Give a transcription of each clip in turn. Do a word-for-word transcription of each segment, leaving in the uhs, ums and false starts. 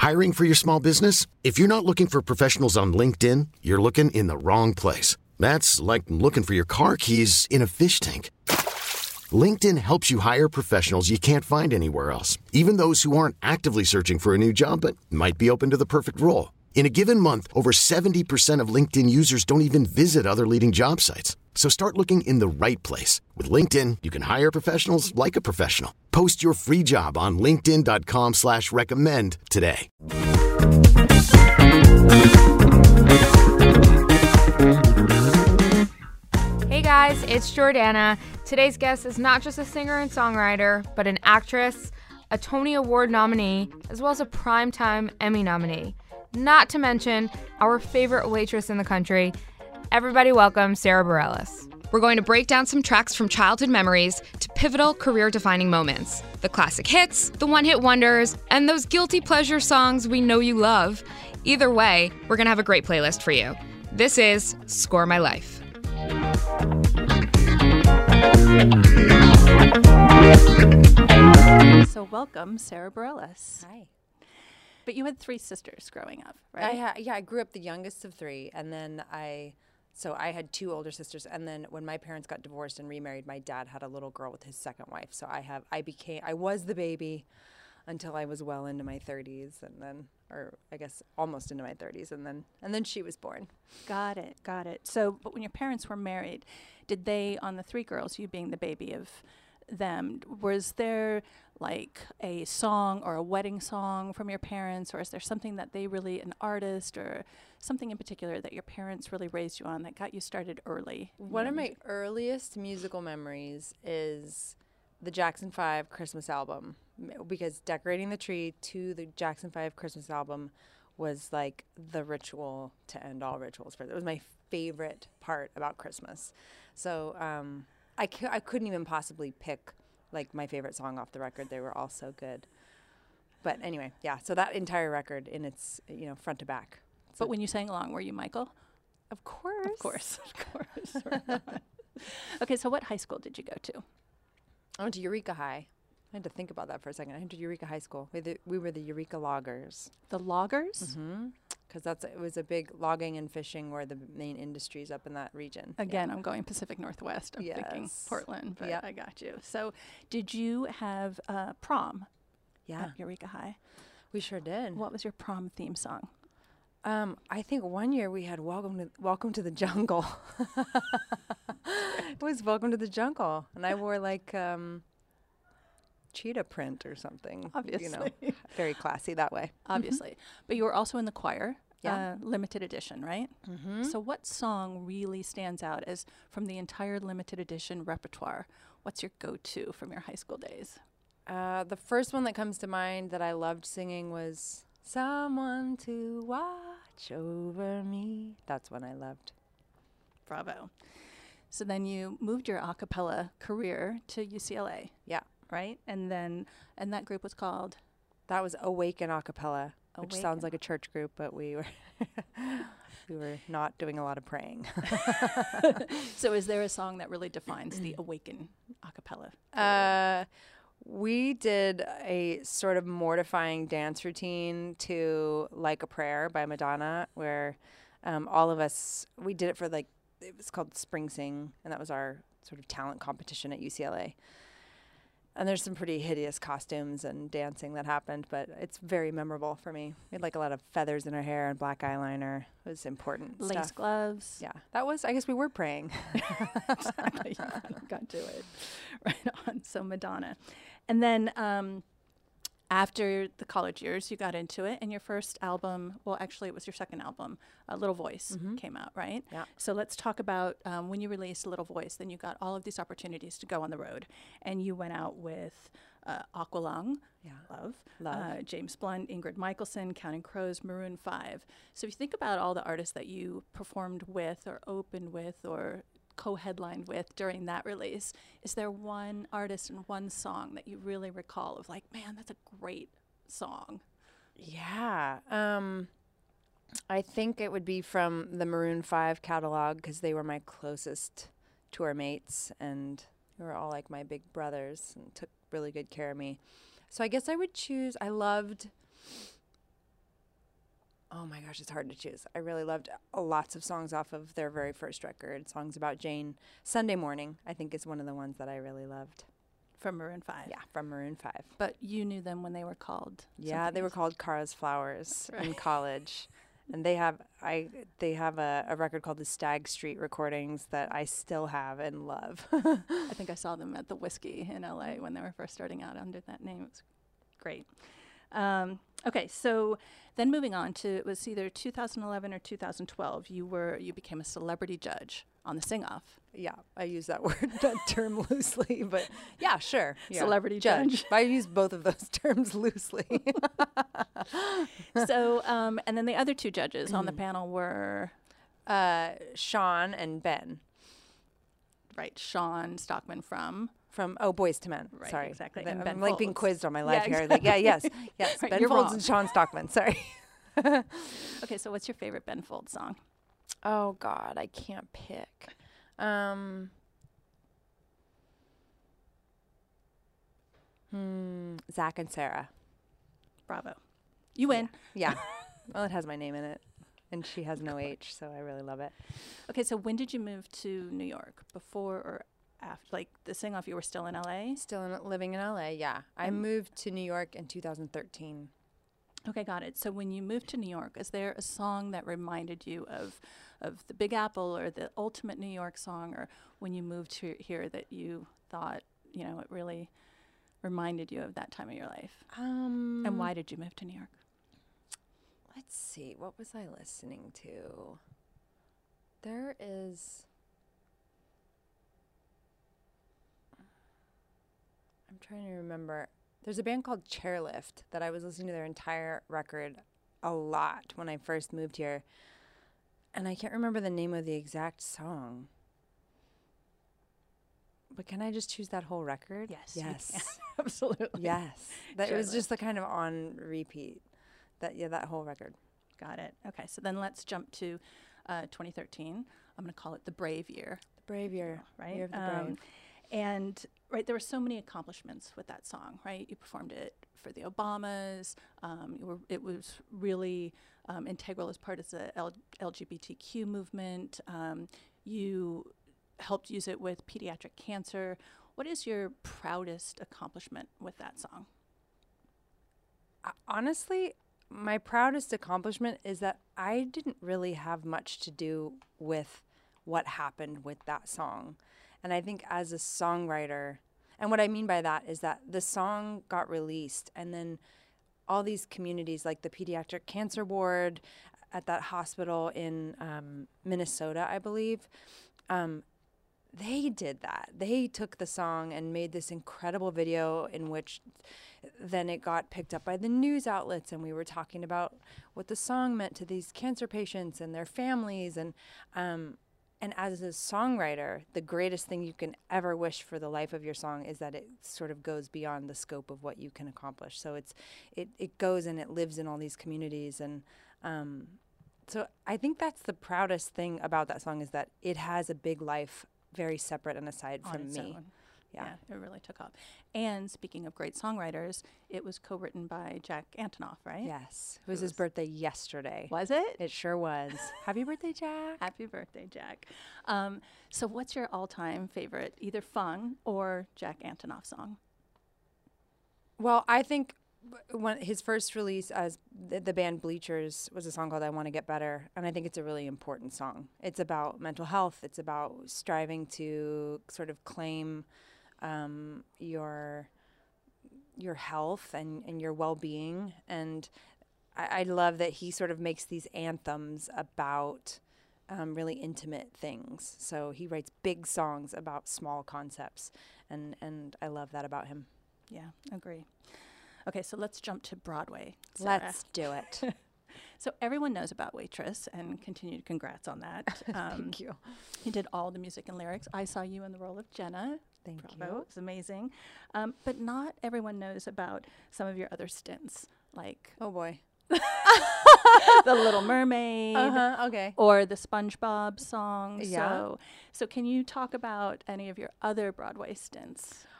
Hiring for your small business? If you're not looking for professionals on LinkedIn, you're looking in the wrong place. That's like looking for your car keys in a fish tank. LinkedIn helps you hire professionals you can't find anywhere else, even those who aren't actively searching for a new job but might be open to the perfect role. In a given month, over seventy percent of LinkedIn users don't even visit other leading job sites. So start looking in the right place. With LinkedIn, you can hire professionals like a professional. Post your free job on linkedin.com slash recommend today. Hey guys, it's Jordana. Today's guest is not just a singer and songwriter, but an actress, a Tony Award nominee, as well as a Primetime Emmy nominee. Not to mention our favorite waitress in the country. Everybody welcome Sara Bareilles. We're going to break down some tracks from childhood memories to pivotal career-defining moments. The classic hits, the one-hit wonders, and those guilty pleasure songs we know you love. Either way, we're going to have a great playlist for you. This is Score My Life. So welcome, Sara Bareilles. Hi. But you had three sisters growing up, right? I ha- yeah, I grew up the youngest of three, and then I, so I had two older sisters, and then when my parents got divorced and remarried, my dad had a little girl with his second wife. So I have, I became, I was the baby until I was well into my thirties, and then, or I guess almost into my thirties, and then, and then she was born. Got it, got it. So, but when your parents were married, did they, on the three girls, you being the baby of them, was there like a song or a wedding song from your parents, or is there something that they really, an artist or something in particular that your parents really raised you on that got you started early? One of my earliest musical memories is the Jackson five Christmas album, m- because decorating the tree to the Jackson five Christmas album was like the ritual to end all rituals. For it was my favorite part about Christmas. So um, I, cu- I couldn't even possibly pick like my favorite song off the record. They were all so good. But anyway, yeah, so that entire record in its, you know, front to back. So But when you sang along, were you Michael? of course. Of course, of course. Okay, so what high school did you go to? I went to Eureka High. I had to think about that for a second. I went to Eureka High School. We, the, we were the Eureka Loggers. The Loggers? Mm-hmm. Because that's it was a big logging and fishing were the main industries up in that region. Again, I'm going Pacific Northwest. I'm thinking Yes. Portland, but Yep. I got you. So did you have uh, prom Yeah, at Eureka High? we sure did. What was your prom theme song? Um, I think one year we had Welcome to Welcome to the Jungle. It was Welcome to the Jungle, and I wore like um, cheetah print or something. You know, Obviously. very classy that way. Obviously. But you were also in the choir. Yeah. Uh, limited edition, right? Mm-hmm. So what song really stands out as from the entire limited edition repertoire? What's your go-to from your high school days? Uh, the first one that comes to mind that I loved singing was Someone to Watch Over Me. That's one I loved. Bravo. So then you moved your a cappella career to U C L A, Yeah, right? And then, and that group was called? that was Awaken a cappella, which sounds Awaken. like a church group, but we were we were not doing a lot of praying. So is there a song that really defines the Awaken a cappella? Uh, we did a sort of mortifying dance routine to Like a Prayer by Madonna, where um, all of us, we did it for like, it was called Spring Sing, and that was our sort of talent competition at U C L A. And there's some pretty hideous costumes and dancing that happened, but it's very memorable for me. We had like a lot of feathers in our hair and black eyeliner. It was important Lace stuff. gloves. Yeah, that was, I guess we were praying. Exactly. You finally got to it. Right on. So Madonna. And then um, after the college years, you got into it, and your first album, well, actually, it was your second album, uh, Little Voice, Mhm. came out, right? Yeah. So let's talk about um, when you released Little Voice, then you got all of these opportunities to go on the road, and you went out with uh, Aqualung, Yeah. Love, Love. Uh, James Blunt, Ingrid Michaelson, Counting Crows, Maroon five. So if you think about all the artists that you performed with or opened with or co-headlined with during that release, is there one artist and one song that you really recall of like, man, that's a great song? Yeah. Um, I think it would be from the Maroon five catalog because they were my closest tour mates and they were all like my big brothers and took really good care of me. So I guess I would choose, I loved Oh my gosh, it's hard to choose. I really loved uh, lots of songs off of their very first record. Songs about Jane. Sunday Morning, I think, is one of the ones that I really loved. From Maroon five. Yeah, from Maroon five. But you knew them when they were called. Yeah, they were else. called Cara's Flowers Right. in college. And they have I they have a, a record called the Stag Street Recordings that I still have and love. I think I saw them at the Whiskey in L A when they were first starting out under that name. It was great. Um, okay, so then moving on to, it was either two thousand eleven or two thousand twelve, you were you became a celebrity judge on the Sing Off. Yeah, I use that word, that term loosely, but yeah, sure. Yeah. Celebrity judge. I use both of those terms loosely. So, um, and then the other two judges on the panel were, uh, Sean and Ben right, Sean Stockman from, from Oh Boys to Men. Right, Sorry, exactly, The- and I'm Ben like being Folds. quizzed on my Yeah, life here. exactly. Like, yeah, yes, yes. Right, Ben you're Folds wrong. and Sean Stockman. Sorry. okay, so what's your favorite Ben Folds song? Oh God, I can't pick. Um, hmm, Zach and Sarah. Bravo. You win. Yeah. Well, it has my name in it, and she has no H, so I really love it. Okay, so when did you move to New York? Before or after? Like the Sing Off, you were still in L A? Still in, living in L A. Yeah, I And- moved to New York in two thousand thirteen. Okay, got it. So when you moved to New York, is there a song that reminded you of of the Big Apple or the ultimate New York song, or when you moved to here that you thought, you know, it really reminded you of that time of your life? Um, And why did you move to New York? Let's see. What was I listening to? There is. I'm trying to remember. There's a band called Chairlift that I was listening to their entire record a lot when I first moved here. And I can't remember the name of the exact song. But can I just choose that whole record? Yes, you Yes. can. Absolutely. Yes. That it was Chairlift. just the kind of on repeat. That yeah, that whole record. Got it. Okay, so then let's jump to uh, twenty thirteen. I'm going to call it the Brave Year, The Brave Year. right? Year of the Um, Brave. And right, there were so many accomplishments with that song, right? You performed it for the Obamas. Um, you were, it was really um, integral as part of the L- L G B T Q movement. Um, you helped use it with pediatric cancer. What is your proudest accomplishment with that song? Uh, honestly, my proudest accomplishment is that I didn't really have much to do with what happened with that song. And I think as a songwriter, and what I mean by that is that the song got released and then all these communities like the pediatric cancer ward at that hospital in um, Minnesota, I believe, um, they did that. They took the song and made this incredible video in which then it got picked up by the news outlets, and we were talking about what the song meant to these cancer patients and their families. And um, and as a songwriter, the greatest thing you can ever wish for the life of your song is that it sort of goes beyond the scope of what you can accomplish. So it's it, it goes and it lives in all these communities. And um, so I think that's the proudest thing about that song is that it has a big life very separate and aside On from its me. own. Yeah. Yeah, it really took off. And speaking of great songwriters, it was co-written by Jack Antonoff, right? Yes. It was It his was- birthday yesterday. Was it? It sure was. Happy birthday, Jack. Happy birthday, Jack. Um, so what's your all-time favorite, either Fung or Jack Antonoff song? Well, I think w- when his first release as the, the band Bleachers was a song called I Want to Get Better. And I think it's a really important song. It's about mental health. It's about striving to sort of claim um, your your health and, and your well-being. And I, I love that he sort of makes these anthems about um, really intimate things. So he writes big songs about small concepts. And, and I love that about him. Yeah, agree. Okay, so let's jump to Broadway. Sarah. Let's do it. So everyone knows about Waitress, and continued congrats on that. Um, Thank you. You did all the music and lyrics. I saw you in the role of Jenna. Thank Bravo. you. It was amazing. Um, but not everyone knows about some of your other stints, like Oh boy. The Little Mermaid. Uh-huh. Okay. Or the SpongeBob song. Yeah. So, so can you talk about any of your other Broadway stints?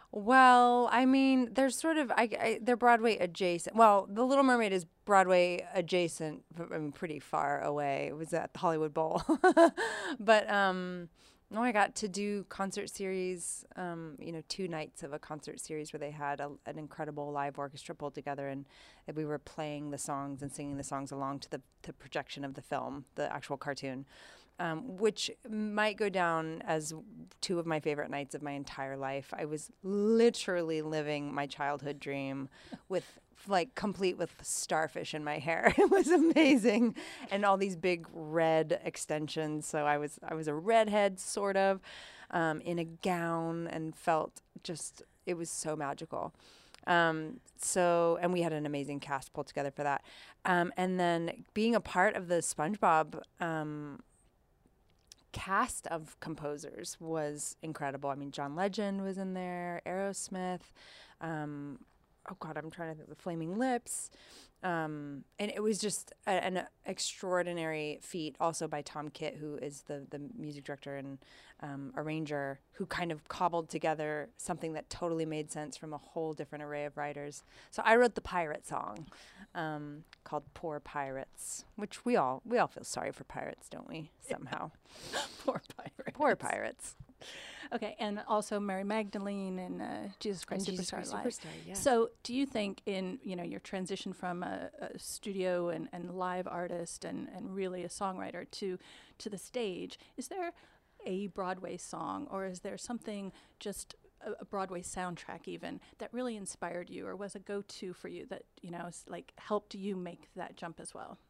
Well, I mean, there's sort of I, I they're Broadway adjacent. Well, The Little Mermaid is Broadway adjacent, but, I mean, pretty far away. It was at the Hollywood Bowl, but um, no, I got to do concert series. Um, you know, two nights of a concert series where they had a, an incredible live orchestra pulled together, and, and we were playing the songs and singing the songs along to the the projection of the film, the actual cartoon. Um, which might go down as two of my favorite nights of my entire life. I was literally living my childhood dream with, like, complete with starfish in my hair. It was amazing. And all these big red extensions. So I was I was a redhead, sort of, um, in a gown, and felt just, it was so magical. Um, so, and we had an amazing cast pulled together for that. Um, and then being a part of the SpongeBob um cast of composers was incredible. I mean, John Legend was in there, Aerosmith, um, oh God, I'm trying to think, the Flaming Lips, um, and it was just a, an extraordinary feat also by Tom Kitt, who is the, the music director and um, arranger, who kind of cobbled together something that totally made sense from a whole different array of writers. So I wrote the pirate song um, called Poor Pirates, which we all we all feel sorry for pirates, don't we, somehow? Poor pirates. Poor pirates. Okay, and also Mary Magdalene and uh, Jesus Christ And Jesus Superstar Christ Live. Superstar, yeah. So, do you think in you know your transition from a, a studio and, and live artist and, and really a songwriter to to the stage, is there a Broadway song, or is there something, just a, a Broadway soundtrack even, that really inspired you or was a go-to for you that you know s- like helped you make that jump as well?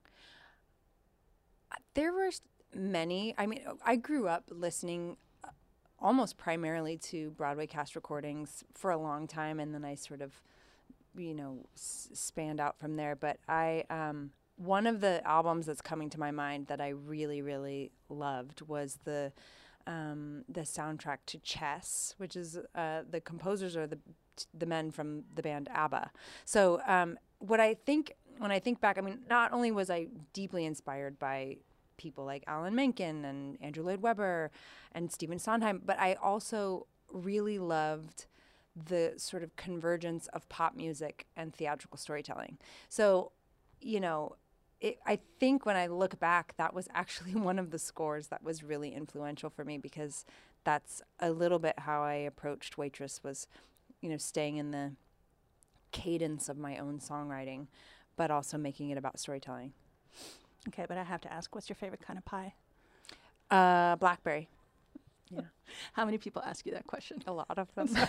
There were s- many. I mean, I grew up listening uh, almost primarily to Broadway cast recordings for a long time, and then I sort of, you know, s- spanned out from there. But I, um, one of the albums that's coming to my mind that I really, really loved was the um, the soundtrack to Chess, which is uh, the composers are the the men from the band ABBA. So um, what I think when I think back, I mean, not only was I deeply inspired by people like Alan Menken and Andrew Lloyd Webber and Stephen Sondheim, but I also really loved the sort of convergence of pop music and theatrical storytelling. So, you know, it, I think when I look back, that was actually one of the scores that was really influential for me, because that's a little bit how I approached Waitress, was, you know, staying in the cadence of my own songwriting, but also making it about storytelling. Okay, but I have to ask, what's your favorite kind of pie? Uh, Blackberry. Yeah. How many people ask you that question? A lot of them.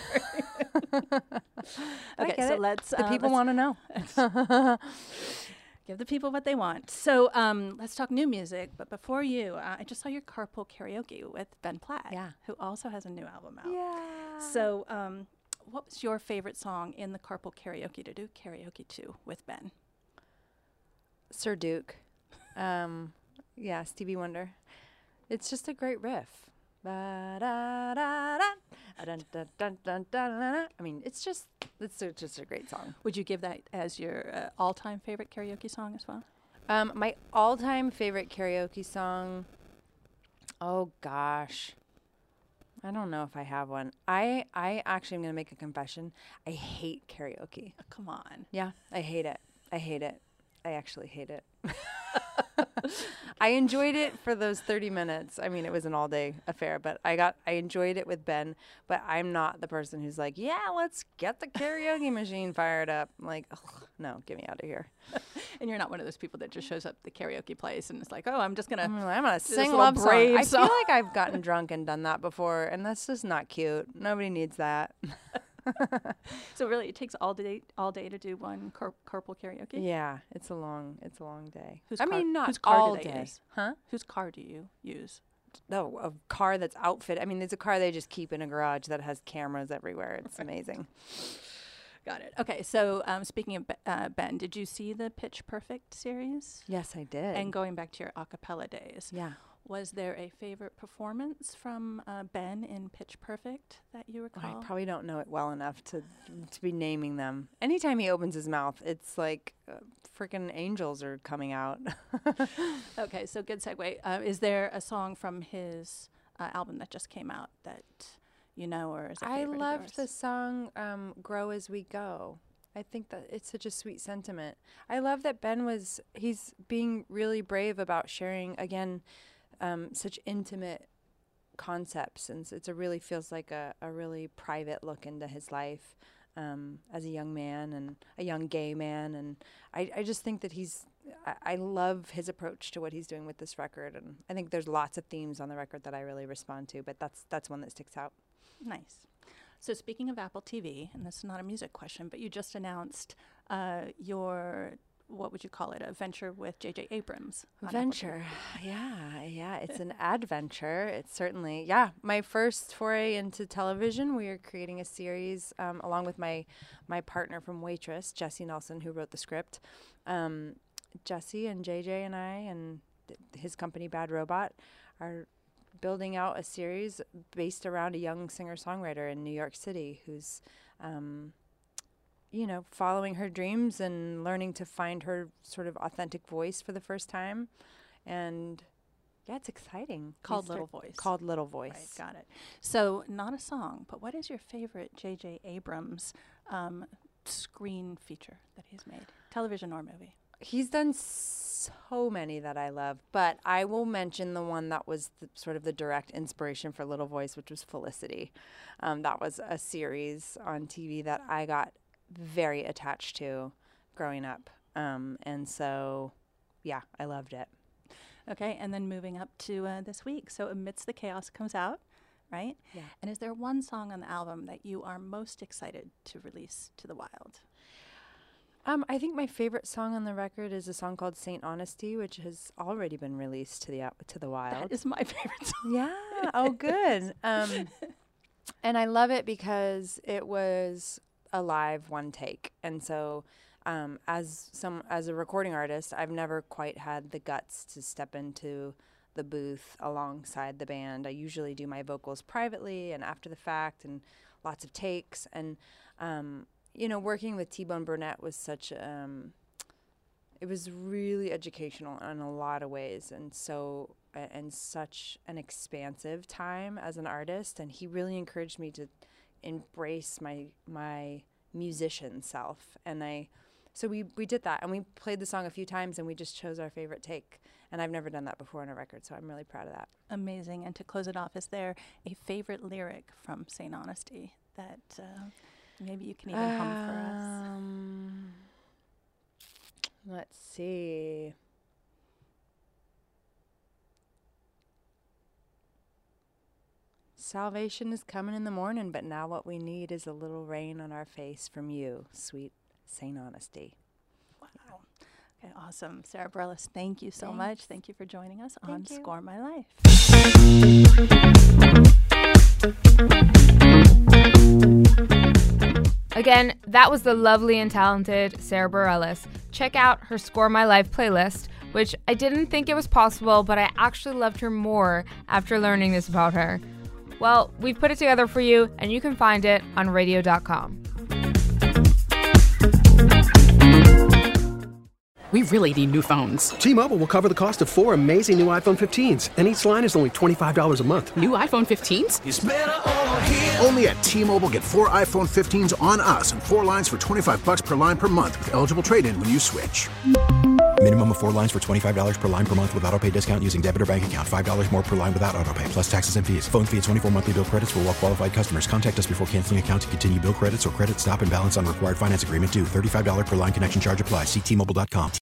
Okay, so let's. The uh, people let's want to know. give the people what they want. So um, let's talk new music. But before you, uh, I just saw your carpool karaoke with Ben Platt, Yeah. who also has a new album out. Yeah. So um, what was your favorite song in the carpool karaoke to do karaoke to with Ben? Sir Duke. Um, yeah, Stevie Wonder. It's just a great riff. Ba-da-da-da, a-dun-dun-dun-dun-dun-dun. I mean, it's just it's a, just a great song. Would you give that as your uh, all-time favorite karaoke song as well? Um, my all-time favorite karaoke song. Oh gosh, I don't know if I have one. I I actually am gonna make a confession. I hate karaoke. Oh, come on. Yeah, I hate it. I hate it. I actually hate it. I enjoyed it for those thirty minutes. I mean, it was an all-day affair, but I got I enjoyed it with Ben. But I'm not the person who's like, yeah, let's get the karaoke machine fired up. I'm like, ugh, no, get me out of here. And you're not one of those people that just shows up at the karaoke place and it's like, oh, I'm just gonna. I'm, like, I'm gonna this sing a little love song. brave I song. feel like I've gotten drunk and done that before, and that's just not cute. Nobody needs that. So really, it takes all day all day to do one car- carpool karaoke. Yeah, it's a long, it's a long day. Whose I car- mean, not whose car do all they day, use? huh? Whose car do you use? No, a car that's outfitted. I mean, there's a car they just keep in a garage that has cameras everywhere. It's amazing. Got it. Okay, so um, speaking of Be- uh, Ben, did you see the Pitch Perfect series? Yes, I did. And going back to your a cappella days, yeah. was there a favorite performance from uh, Ben in Pitch Perfect that you Oh, recall? I probably don't know it well enough to to be naming them. Anytime he opens his mouth, it's like uh, freaking angels are coming out. Okay, so good segue. Uh, is there a song from his uh, album that just came out that you know, or is a I favorite of loved yours? the song um, Grow As We Go. I think that it's such a sweet sentiment. I love that Ben was, he's being really brave about sharing, again, um, such intimate concepts. And it's a really feels like a, a really private look into his life um, as a young man and a young gay man. And I, I just think that he's, I, I love his approach to what he's doing with this record. And I think there's lots of themes on the record that I really respond to, but that's that's one that sticks out. Nice. So speaking of Apple T V, and this is not a music question, but you just announced uh, your, what would you call it, a venture with J J Abrams. on Apple Venture. Yeah, yeah. It's an adventure. It's certainly, yeah, my first foray into television. We are creating a series um, along with my my partner from Waitress, Jesse Nelson, who wrote the script. Um, Jesse and J J and I and th- his company Bad Robot are building out a series based around a young singer-songwriter in New York City who's, um, you know, following her dreams and learning to find her sort of authentic voice for the first time. And yeah, it's exciting. Called These Little are- Voice. Called Little Voice. Right, got it. So not a song, but what is your favorite J J Abrams um, screen feature that he's made, television or movie? He's done so many that I love, but I will mention the one that was the, sort of the direct inspiration for Little Voice, which was Felicity. Um, that was a series on T V that I got very attached to growing up. Um, and so, yeah, I loved it. Okay, and then moving up to uh, this week. So Amidst the Chaos comes out, right? Yeah. And is there one song on the album that you are most excited to release to the wild? Um, I think my favorite song on the record is a song called Saint Honesty, which has already been released to the out to the wild. That is my favorite song. Yeah. Oh, good. Um, and I love it because it was a live one take, and so um, as some as a recording artist, I've never quite had the guts to step into the booth alongside the band. I usually do my vocals privately and after the fact, and lots of takes. And um, you know, working with T-Bone Burnett was such um, it was really educational in a lot of ways, and so uh, and such an expansive time as an artist. And he really encouraged me to embrace my my musician self. And I so we we did that, and we played the song a few times, and we just chose our favorite take. And I've never done that before on a record, so I'm really proud of that. Amazing. And to close it off, is there a favorite lyric from Saint Honesty that uh, maybe you can even um, hum for us? Um, let's see. Salvation is coming in the morning, but now what we need is a little rain on our face from you, sweet Saint Honesty. Wow. Okay, awesome. Sarah Bareilles, thank you so Thanks. much. Thank you for joining us on Thank you. Score My Life. Again, that was the lovely and talented Sarah Bareilles. Check out her Score My Life playlist, which I didn't think it was possible, but I actually loved her more after learning this about her. Well, we've put it together for you, and you can find it on radio dot com. We really need new phones. T-Mobile will cover the cost of four amazing new iPhone fifteens, and each line is only twenty-five dollars a month. New iPhone fifteens? It's better over here. Only at T-Mobile, get four iPhone fifteens on us and four lines for twenty-five dollars per line per month with eligible trade-in when you switch. Minimum of four lines for twenty-five dollars per line per month with autopay discount using debit or bank account. five dollars more per line without autopay, plus taxes and fees. Phone fee at twenty-four monthly bill credits for well-qualified customers. Contact us before canceling account to continue bill credits or credit stop and balance on required finance agreement due. thirty-five dollars per line connection charge applies. See T Mobile dot com.